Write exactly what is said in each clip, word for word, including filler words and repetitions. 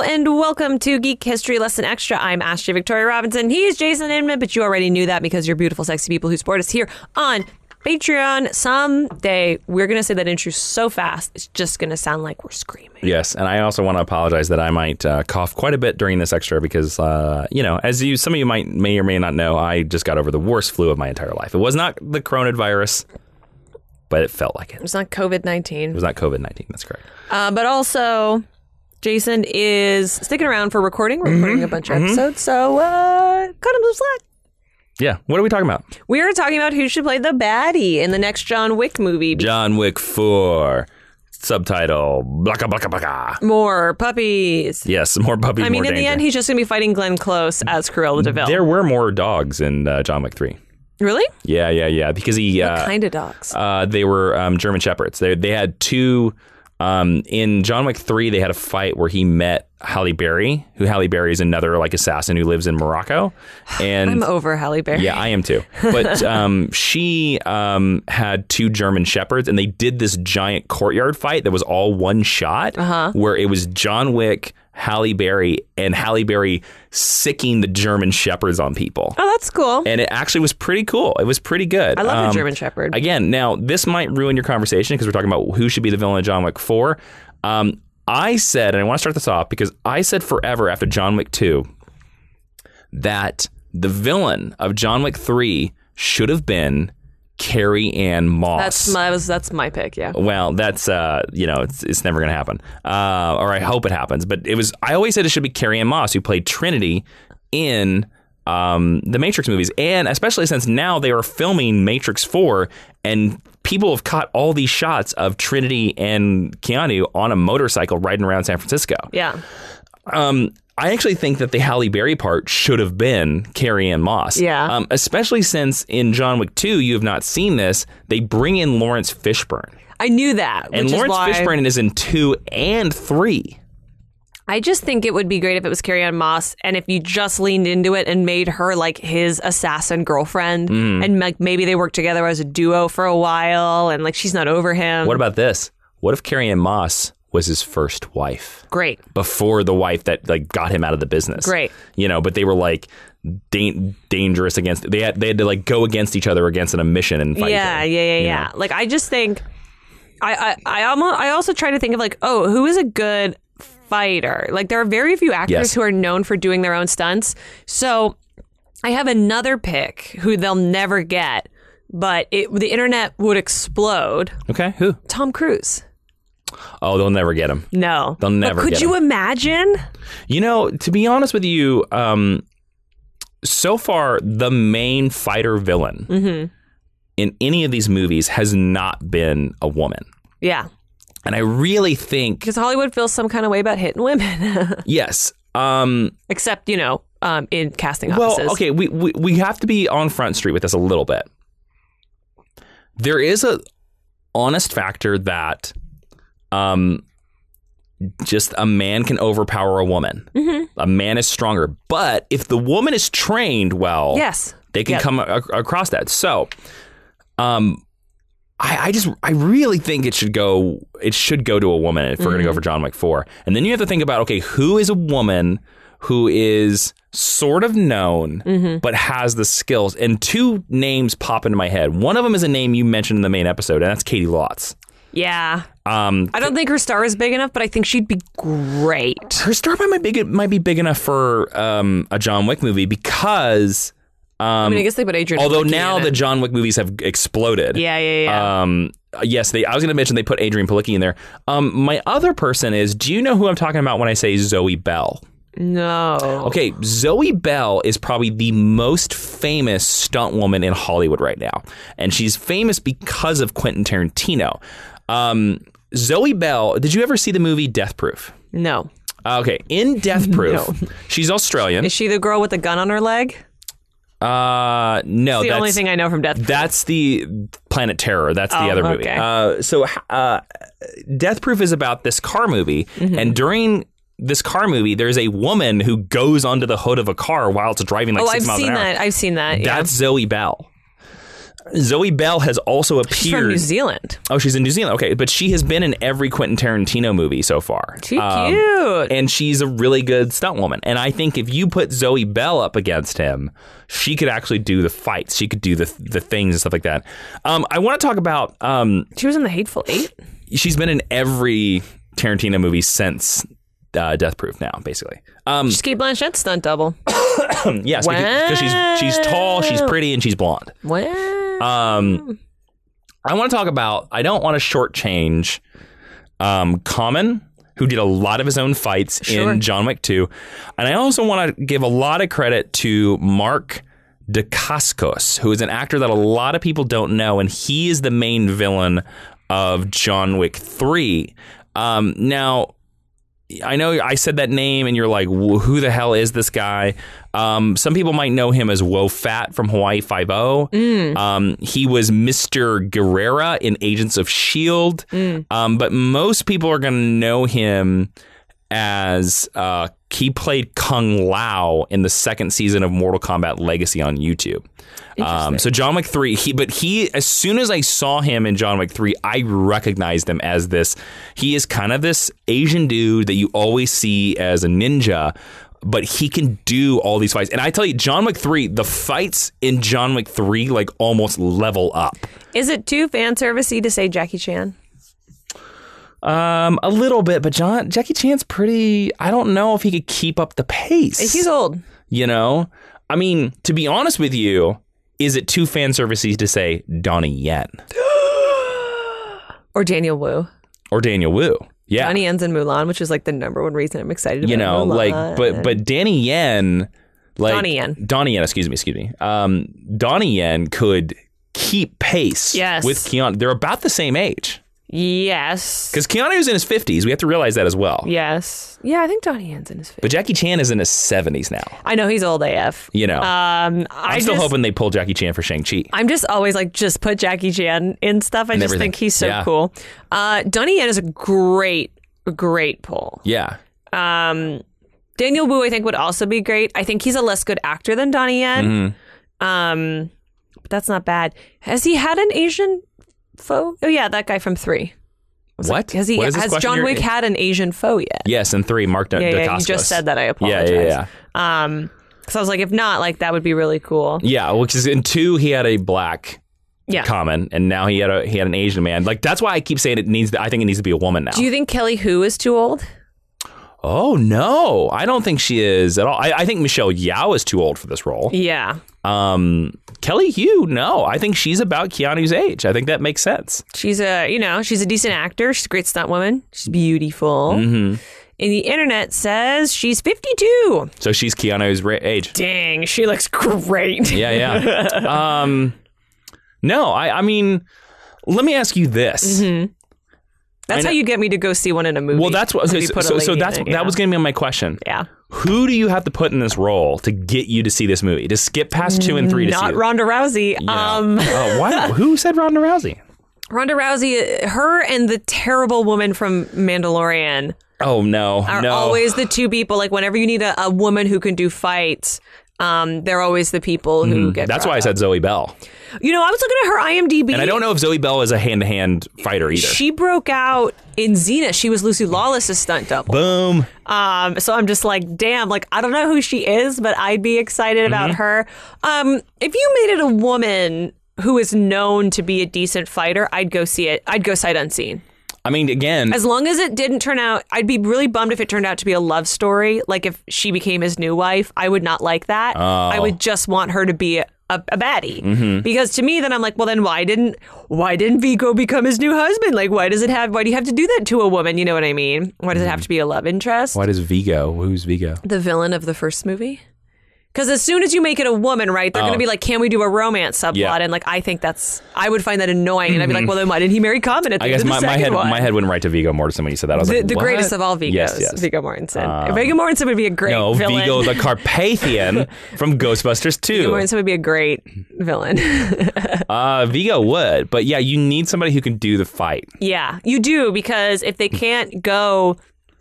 and welcome to Geek History Lesson Extra. I'm Ashley Victoria Robinson. He is Jason Inman, but you already knew that because you're beautiful, sexy people who support us here on Patreon. Someday we're going to say that intro so fast, it's just going to sound like we're screaming. Yes, and I also want to apologize that I might uh, cough quite a bit during this extra because, uh, you know, as you, some of you might may or may not know, I just got over the worst flu of my entire life. It was not the coronavirus, but it felt like it. It was not COVID nineteen. It was not COVID nineteen, that's correct. Uh, but also, Jason is sticking around for recording. We're recording mm-hmm. a bunch of episodes, mm-hmm. so uh, cut him some slack. Yeah. What are we talking about? We are talking about who should play the baddie in the next John Wick movie. John Wick four. Subtitle, blaka blaka blaka. More puppies. Yes, more puppies, I mean, more in danger. the end, he's just going to be fighting Glenn Close as Cruella de Vil. There were more dogs in uh, John Wick three. Really? Yeah, yeah, yeah. Because he... What uh, kind of dogs? Uh, they were um, German Shepherds. They they had two... Um, in John Wick three, they had a fight where he met Halle Berry, who Halle Berry is another like assassin who lives in Morocco. And I'm over Halle Berry. Yeah, I am too. But um, she um, had two German Shepherds, and they did this giant courtyard fight that was all one shot, uh-huh. where it was John Wick, Halle Berry, and Halle Berry sicking the German Shepherds on people. Oh, that's cool. And it actually was pretty cool. It was pretty good. I love um, a German Shepherd. Again, now, this might ruin your conversation because we're talking about who should be the villain of John Wick four. Um, I said, and I want to start this off because I said forever after John Wick two that the villain of John Wick three should have been Carrie Ann Moss. That's my was that's my pick, yeah. Well, that's uh, you know, it's it's never going to happen, uh, or I hope it happens. But it was. I always said it should be Carrie Ann Moss, who played Trinity in um, the Matrix movies, and especially since now they are filming Matrix four, and people have caught all these shots of Trinity and Keanu on a motorcycle riding around San Francisco. Yeah. Um, I actually think that the Halle Berry part should have been Carrie Ann Moss. Yeah. Um, especially since in John Wick two, you have not seen this. They bring in Lawrence Fishburne. I knew that. And which Lawrence is why Fishburne is in two and three. I just think it would be great if it was Carrie Ann Moss and if you just leaned into it and made her like his assassin girlfriend mm. and like maybe they worked together as a duo for a while and like she's not over him. What about this? What if Carrie Ann Moss was his first wife? Great. Before the wife that like got him out of the business. Great. You know, but they were like da- dangerous against, they had, they had to like go against each other against an mission and fight. Yeah, each other, yeah, yeah, yeah. Know? Like I just think, I, I, I, almost, I also try to think of like, oh, who is a good fighter? Like there are very few actors yes. who are known for doing their own stunts. So I have another pick who they'll never get, but it, the internet would explode. Okay, who? Tom Cruise. Oh, they'll never get him. No. They'll never but could get you him. imagine? You know, to be honest with you, um, so far, the main fighter villain mm-hmm. in any of these movies has not been a woman. Yeah. And I really think... Because Hollywood feels some kind of way about hitting women. Yes. Um, Except, you know, um, in casting offices. Well, okay, we, we, we have to be on Front Street with this a little bit. There is a honest factor that um, just a man can overpower a woman. Mm-hmm. A man is stronger. But if the woman is trained well, yes. they can yep. come a- across that. So... Um, I, I just, I really think it should go, it should go to a woman if we're mm-hmm. going to go for John Wick four. And then you have to think about, okay, who is a woman who is sort of known, mm-hmm. but has the skills? And two names pop into my head. One of them is a name you mentioned in the main episode, and that's Katie Lotz. Yeah. Um, I don't think her star is big enough, but I think she'd be great. Her star might be big, might be big enough for um, a John Wick movie because... Um, I mean, I guess they put Adrian. Although Palicki now in the it. John Wick movies have exploded. Yeah, yeah, yeah. Um, yes, they. I was going to mention they put Adrian Palicki in there. Um, my other person is. Do you know who I'm talking about when I say Zoe Bell? No. Okay, Zoe Bell is probably the most famous stunt woman in Hollywood right now, and she's famous because of Quentin Tarantino. Um, Zoe Bell. Did you ever see the movie Death Proof? No. Okay, in Death Proof, no. She's Australian. Is she the girl with the gun on her leg? Uh, no, it's the that's only thing I know from Death Proof. That's the Planet Terror. That's the oh, other movie. Okay. Uh, so, uh, Death Proof is about this car movie, mm-hmm. and during this car movie, there's a woman who goes onto the hood of a car while it's driving like oh, six I've miles seen an hour. That. I've seen that. Yeah. That's Zoe Bell. Zoe Bell has also appeared. She's from New Zealand. Oh, she's in New Zealand. Okay, but she has been in every Quentin Tarantino movie so far. She's um, cute. And she's a really good stunt woman. And I think if you put Zoe Bell up against him, she could actually do the fights. She could do the the things and stuff like that. Um, I want to talk about... Um, she was in The Hateful Eight? She's been in every Tarantino movie since uh, Death Proof now, basically. Um, she's Cate Blanchett's stunt double. Yes, because she's, she's tall, she's pretty, and she's blonde. Wow. Um, I want to talk about, I don't want to shortchange um, Common, who did a lot of his own fights sure. in John Wick two. And I also want to give a lot of credit to Mark Dacascos, who is an actor that a lot of people don't know. And he is the main villain of John Wick three. Um, now, I know I said that name and you're like, who the hell is this guy? Um, some people might know him as Wo Fat from Hawaii Five-O. Mm. Um, he was Mister Guerrera in Agents of S H I E L D. Mm. Um, but most people are going to know him as uh, he played Kung Lao in the second season of Mortal Kombat Legacy on YouTube. Um, so John Wick three, he, but he, as soon as I saw him in John Wick three, I recognized him as this. He is kind of this Asian dude that you always see as a ninja, but he can do all these fights. And I tell you, John Wick three, the fights in John Wick three like almost level up. Is it too fan servicey to say Jackie Chan? Um, a little bit, but John Jackie Chan's pretty. I don't know if he could keep up the pace. He's old. You know, I mean, to be honest with you, is it too fan servicey to say Donnie Yen or Daniel Wu or Daniel Wu? Yeah, Donnie Yen's in Mulan, which is like the number one reason I'm excited about. You know, Mulan. like, but but Danny Yen, like Donnie Yen, Donnie Yen, excuse me, excuse me. Um, Donnie Yen could keep pace. Yes. With Keanu. They're about the same age. Yes. Because Keanu's in his fifties. We have to realize that as well. Yes. Yeah, I think Donnie Yen's in his fifties. But Jackie Chan is in his seventies now. I know, he's old A F. You know. Um, I I'm still just, hoping they pull Jackie Chan for Shang-Chi. I'm just always like, just put Jackie Chan in stuff. I and just everything. think he's so yeah. cool. Uh, Donnie Yen is a great, great pull. Yeah. Um, Daniel Wu, I think, would also be great. I think he's a less good actor than Donnie Yen. Mm-hmm. Um, but that's not bad. Has he had an Asian foe? Oh, yeah, that guy from three. What? Like, has he, what has John Wick had an Asian foe yet? Yes, in three, Mark D- yeah, yeah, Dacascos. You just said that. I apologize. Yeah, yeah, yeah. Um, so I was like, if not, like that would be really cool. Yeah, which is in two, he had a black yeah. Common, and now he had a he had an Asian man. Like that's why I keep saying it needs. To, I think it needs to be a woman now. Do you think Kelly Hu is too old? Oh no, I don't think she is at all. I, I think Michelle Yeoh is too old for this role. Yeah. Um, Kelly Hu, no, I think she's about Keanu's age. I think that makes sense. She's a, you know, she's a decent actor. She's a great stunt woman. She's beautiful. Mm-hmm. And the internet says she's fifty-two. So she's Keanu's ra- age. Dang, she looks great. Yeah, yeah. um, no, I, I mean, let me ask you this. Mm-hmm. That's how you get me to go see one in a movie. Well, that's what. So, so, so that's it, that yeah. was going to be my question. Yeah. Who do you have to put in this role to get you to see this movie? To skip past two and three to Not see it? Not Ronda Rousey. Yeah. Um, oh, why? Who said Ronda Rousey? Ronda Rousey, her and the terrible woman from Mandalorian. Oh no, are no. always the two people. Like whenever you need a, a woman who can do fights, um, they're always the people who mm, get. That's why up. I said Zoe Bell. You know, I was looking at her I M D B, and I don't know if Zoe Bell is a hand-to-hand fighter either. She broke out in Xena. She was Lucy Lawless's stunt double. Boom. Um, so I'm just like, damn. Like I don't know who she is, but I'd be excited mm-hmm. about her. Um, if you made it a woman who is known to be a decent fighter, I'd go see it. I'd go sight unseen. I mean, again, as long as it didn't turn out, I'd be really bummed if it turned out to be a love story. Like if she became his new wife, I would not like that. Oh. I would just want her to be a, a, a baddie. Mm-hmm. Because to me, then I'm like, well, then why didn't why didn't Vigo become his new husband? Like, why does it have? Why do you have to do that to a woman? You know what I mean? Why does mm. it have to be a love interest? Why does Vigo? Who's Vigo? The villain of the first movie. Because as soon as you make it a woman, right, they're oh. going to be like, can we do a romance subplot? Yeah. And like, I think that's, I would find that annoying. And I'd be like, well, then why didn't he marry Common at the I guess end my, of the my second head one? my head went right to Viggo Mortensen when you said that. I was the, like, the what? greatest of all Vigos, yes, yes. Viggo Mortensen. Um, Viggo Mortensen would be a great no, villain. Viggo the Carpathian from Ghostbusters two. Viggo Mortensen would be a great villain. uh, Viggo would, but yeah, you need somebody who can do the fight. Yeah, you do, because if they can't go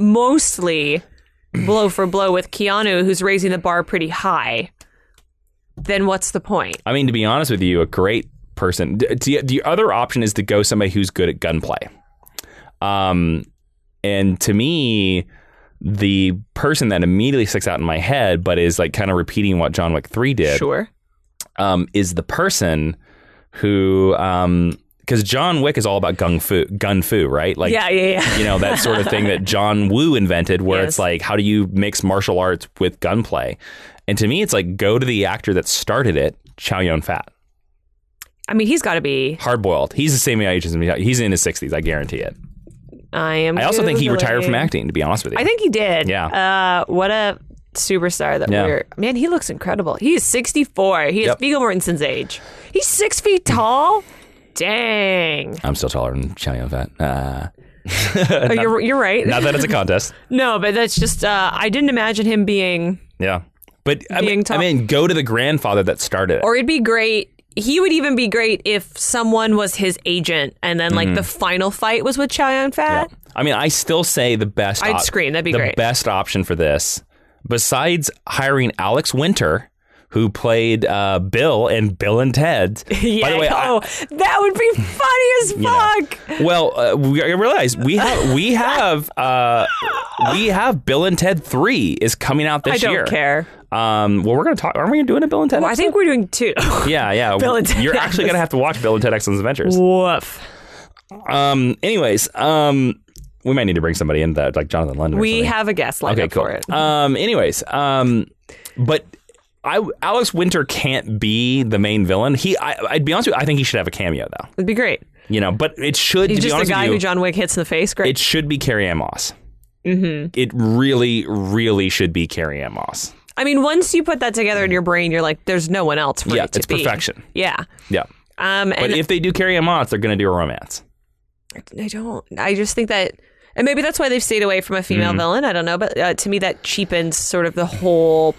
mostly blow for blow with Keanu, who's raising the bar pretty high, then what's the point? I mean, to be honest with you, a great person. The, the other option is to go somebody who's good at gunplay. Um, and to me, the person that immediately sticks out in my head, but is like kind of repeating what John Wick three did, Sure. um, is the person who, um, because John Wick is all about gun fu, gun fu, right? Like, Yeah, yeah, yeah. you know, that sort of thing that John Woo invented, where Yes. it's like, how do you mix martial arts with gunplay? And to me, it's like, go to the actor that started it, Chow Yun-fat. I mean, he's got to be. Hard boiled. He's the same age as me. He's in his sixties. I guarantee it. I am. I also think he Googling. retired from acting, to be honest with you. I think he did. Yeah. Uh, what a superstar that Yeah. we're. Man, he looks incredible. He is sixty-four. He is Yep. Viggo Mortensen's age. He's six feet tall. Dang. I'm still taller than Chow Yun-fat. Uh, Oh, you're you're right. not that it's a contest. No, but that's just. Uh, I didn't imagine him being. Yeah. But I Being mean, tall. I mean, go to the grandfather that started it. Or it'd be great. He would even be great if someone was his agent, and then like the final fight was with Chow Yun-fat. Yeah. I mean, I still say the best. I'd scream. That'd be the great. best option for this, besides hiring Alex Winter, who played uh, Bill in Bill and Ted. Yeah. By the way, I- oh, that would be funny as fuck. you know, well, uh, we I realize we have we have uh, we have Bill and Ted three is coming out this I don't year. care. Um, well, we're gonna talk. Aren't we doing a Bill and Ted? Well, I think we're doing two. Yeah, yeah. Bill and Ted. You're actually gonna have to watch Bill and Ted Excellent Adventures. Woof. Um. Anyways, um, we might need to bring somebody in that, like Jonathan London. or We something. have a guest lined Okay, up cool. for it. Um. Anyways, um, but I Alex Winter can't be the main villain. He, I, I'd be honest with you, I think he should have a cameo though. It'd be great. You know, but it should. He's to be just the honest guy with you, who John Wick hits in the face. Great. it should be Carrie Ann Moss. Mm-hmm. It really, really should be Carrie Ann Moss. I mean, once you put that together in your brain, you're like, there's no one else for Yeah, it to it's be. perfection. Yeah. Yeah. Um, But and if they do Carrie Ann Moss, they're going to do a romance. I don't. I just think that, and maybe that's why they've stayed away from a female Mm-hmm. villain. I don't know, but uh, to me, that cheapens sort of the whole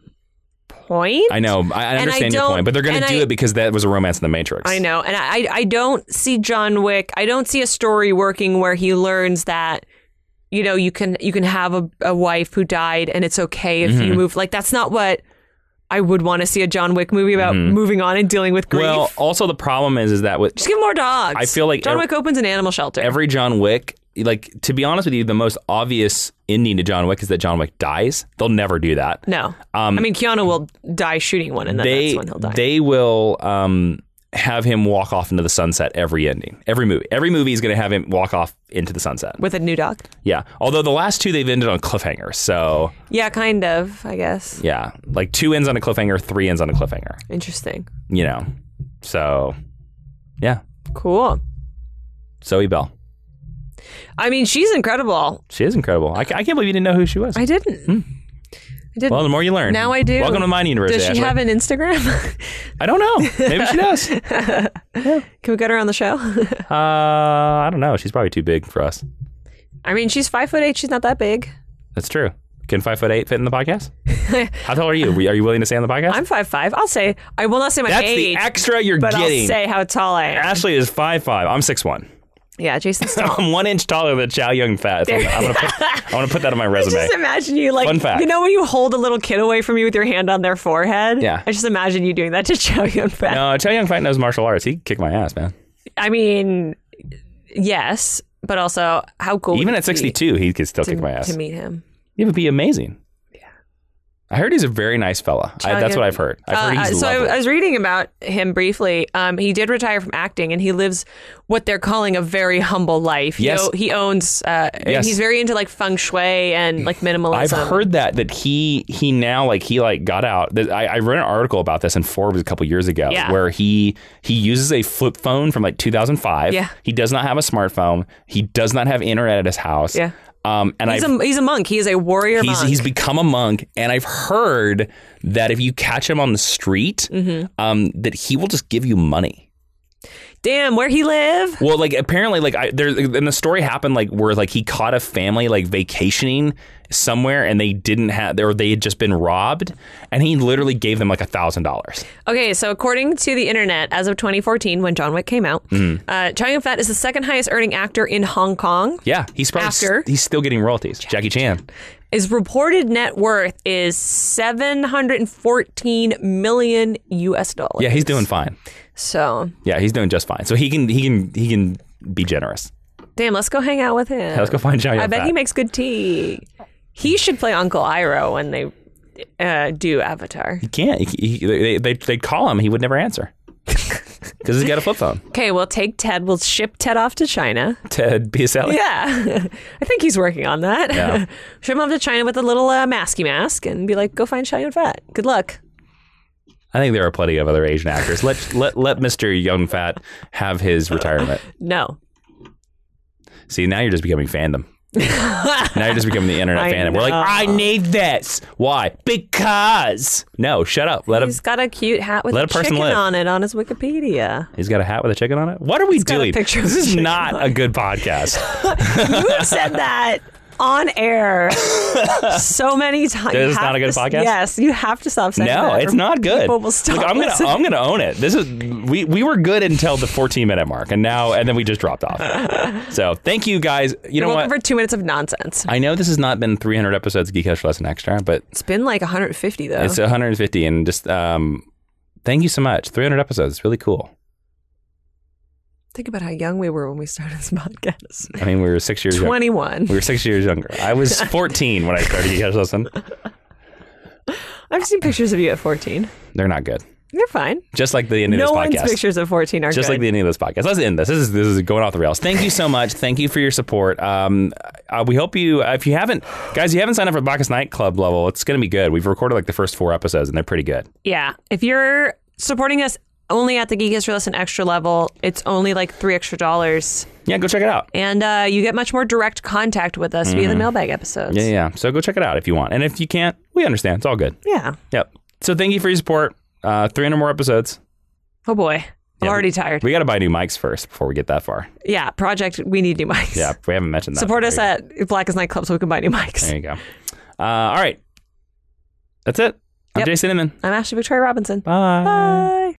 point. I know. I, I And I understand your don't- point, but they're going to and do I- it because that was a romance in the Matrix. I know, and I I don't see John Wick. I don't see a story working where he learns that, you know, you can you can have a, a wife who died and it's okay if Mm-hmm. you move. Like that's not what I would want to see a John Wick movie about moving on and dealing with grief. Mm-hmm. Well, also the problem is, is that with Just give more dogs. I feel like John ev- Wick opens an animal shelter. every John Wick, like, to be honest with you, the most obvious ending to John Wick is that John Wick dies. They'll never do that. no, I mean Keanu will die shooting one, and then They that's when he'll die. they will um, have him walk off into the sunset every ending, every movie. Every movie is going to have him walk off into the sunset. with a new dog. Yeah. Although the last two they've ended on cliffhangers, so Yeah, kind of. I guess. yeah, like two ends on a cliffhanger, three ends on a cliffhanger. Interesting. You know, so yeah, Cool. Zoe Bell. I mean, she's incredible. She is incredible. I, ca- I can't believe you didn't know who she was. I didn't. I didn't. Well, the more you learn. Now I do. Welcome to Mine University. Does she Ashley. have an Instagram? I don't know. Maybe she does. Can we get her on the show? Uh, I don't know. She's probably too big for us. I mean, she's five foot eight. She's not that big. That's true. Can five foot eight fit in the podcast? How tall are you? Are you willing to say on the podcast? I'm five five. I'll say. I will not say my That's age. the extra you're but getting. I'll say how tall I am. Ashley is five five. I'm six one. Yeah, Jason's tall. I'm one inch taller than Chow Yun-fat. So I'm, I'm gonna put, I want to put that on my resume. Just imagine you like, Fun fact. you know when you hold a little kid away from you with your hand on their forehead? Yeah. I just imagine you doing that to Chow Yun-fat. No, Chow Yun-fat knows martial arts. He kicked my ass, man. I mean, yes, but also how cool Even would at it be sixty-two, he could still to, kick my ass. to meet him. It would be amazing. I heard he's a very nice fella. I, Chow that's Yun- what I've heard. I've heard Uh, he's so I, lovely. I was reading about him briefly. Um, he did retire from acting, and he lives what they're calling a very humble life. Yes. You know, he owns. Uh, Yes. He's very into like feng shui and like minimalism. I've heard that that he he now like he like got out. That- I, I read an article about this in Forbes a couple years ago, Yeah. where he he uses a flip phone from like two thousand five. Yeah. He does not have a smartphone. He does not have internet at his house. Yeah. Um, and He's I've, a he's a monk. He is a warrior he's monk. he's become a monk, and I've heard that if you catch him on the street, Mm-hmm. um, that he will just give you money. Damn, where he live? Well, like apparently, like I, there, and the story happened like where like he caught a family like vacationing somewhere, and they didn't have, or they had just been robbed, and he literally gave them like a thousand dollars. Okay, so according to the internet, as of twenty fourteen, when John Wick came out, Mm-hmm. uh, Chow Yun-fat is the second highest earning actor in Hong Kong. Yeah, he's probably After- s- he's still getting royalties. Jackie Chan. His reported net worth is seven hundred fourteen million U S dollars. Yeah, he's doing fine. So yeah, he's doing just fine. So he can he can he can be generous. damn, let's go hang out with him. Yeah, let's go find Chow Yun I bet Fat. he makes good tea. He should play Uncle Iroh when they uh, do Avatar. He can't. He, he, they they they'd call him. He would never answer because he's got a flip phone. Okay, we'll take Ted. We'll ship Ted off to China. Ted Biaselli. Yeah, I think he's working on that. Yeah. Ship him off to China with a little uh, masky mask and be like, go find Chow Yun Fat. Good luck. I think there are plenty of other Asian actors. Let let let Mister Young Fat have his retirement. No. See, now you're just becoming fandom. Now you're just becoming the internet I fandom. We're like, know. I need this. Why? Because. No, shut up. Let him. He's got a cute hat with Let a a person chicken live. on it on his Wikipedia. He's got a hat with a chicken on it. What are we got a doing? picture of This a is chicken not on a good podcast. You have said that on air so many times. This is not a good podcast? Yes, you have to stop saying that. No, it's or not good. People will stop Look, I'm gonna listening. I'm gonna own it. This is we we were good until the fourteen minute mark, and now and then we just dropped off. So thank you guys. You You're know welcome what? for two minutes of nonsense. I know this has not been three hundred episodes of Geek Extra Lesson Extra, but It's been like one hundred fifty though. it's one hundred fifty, and just um, thank you so much. three hundred episodes, it's really cool. Think about how young we were when we started this podcast. I mean, we were six years younger. twenty-one. We were six years younger. I was fourteen when I started Geek Extra Lesson. I've seen pictures of you at fourteen. They're not good. They're fine. Just like the end of No this one's podcast. pictures of fourteen are Just good. like the ending of this podcast. Let's end this. This is this is going off the rails. Thank you so much. Thank you for your support. Um, uh, we hope you, uh, if you haven't, guys, you haven't signed up for Bacchus Nightclub level, it's going to be good. We've recorded like the first four episodes, and they're pretty good. Yeah. If you're supporting us only at the Geek History Lesson Extra level, it's only like three extra dollars. Yeah, go check it out. And uh, you get much more direct contact with us via the mailbag episodes. Yeah, yeah. So go check it out if you want. And if you can't, we understand. It's all good. Yeah. Yep. So thank you for your support. Uh, three hundred more episodes. Oh boy. I'm Yeah, already we- tired. We got to buy new mics first before we get that far. yeah. Project, we need new mics. Yeah, we haven't mentioned that. Support us There you at Black as Night Club so we can buy new mics. go. There you go. Uh, all right. That's it. I'm Yep. Jay Cinnamon. I'm Ashley Victoria Robinson. Bye. Bye.